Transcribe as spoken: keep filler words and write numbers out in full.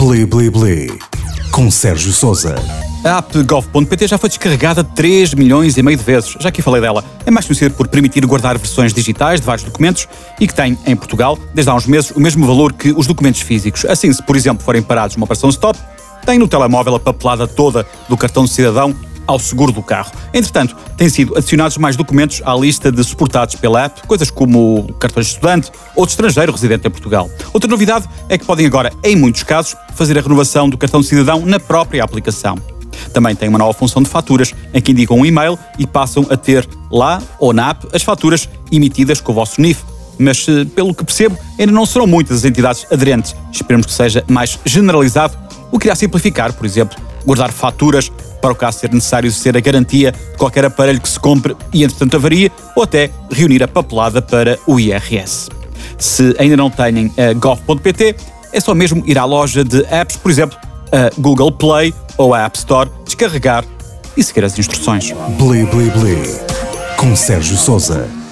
Bli Bli Bli, com Sérgio Sousa. A app gov ponto pt já foi descarregada três milhões e meio de vezes. Já aqui falei dela. É mais conhecida por permitir guardar versões digitais de vários documentos e que tem, em Portugal, desde há uns meses, o mesmo valor que os documentos físicos. Assim, se, por exemplo, forem parados numa operação stop, tem no telemóvel a papelada toda do cartão de cidadão ao seguro do carro. Entretanto, têm sido adicionados mais documentos à lista de suportados pela app, coisas como cartões de estudante ou de estrangeiro residente em Portugal. Outra novidade é que podem agora, em muitos casos, fazer a renovação do cartão de cidadão na própria aplicação. Também tem uma nova função de faturas, em que indicam um e-mail e passam a ter lá ou na app as faturas emitidas com o vosso N I F. Mas, pelo que percebo, ainda não serão muitas as entidades aderentes. Esperemos que seja mais generalizado, o que irá simplificar, por exemplo, guardar faturas para o caso ser necessário ser a garantia de qualquer aparelho que se compre e, entretanto, avarie, ou até reunir a papelada para o I R S. Se ainda não têm a gov ponto pt, é só mesmo ir à loja de apps, por exemplo, a Google Play ou a App Store, descarregar e seguir as instruções. Bli Bli Bli, com Sérgio Sousa.